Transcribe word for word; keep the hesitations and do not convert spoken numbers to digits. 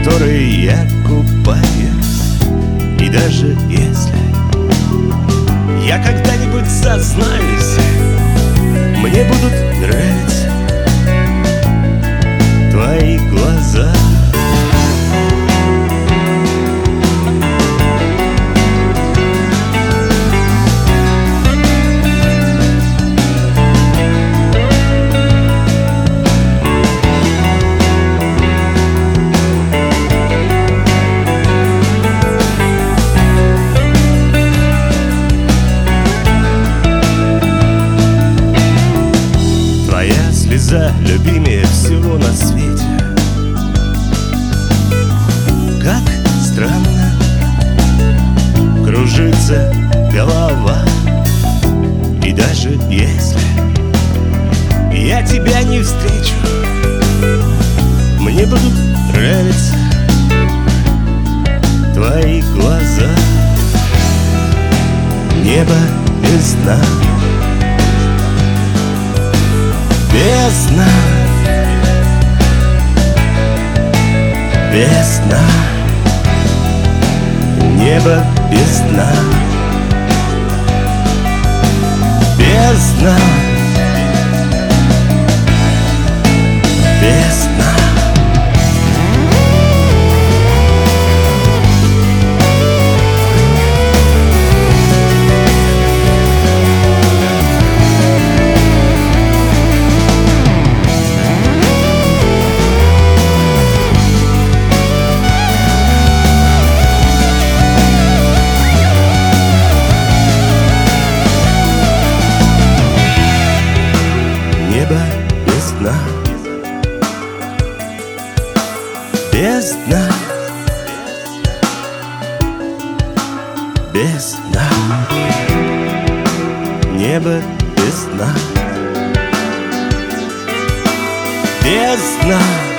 которой я купаюсь. И даже если я когда-нибудь сознаюсь, мне будут нравиться твои глаза. Слеза любимее всего на свете. Как странно кружится голова. И даже если я тебя не встречу, мне будут нравиться твои глаза. Небо без дна, бездна, бездна, небо без дна, бездна, бездна. Небо без дна, без дна, без дна, небо без дна, без дна.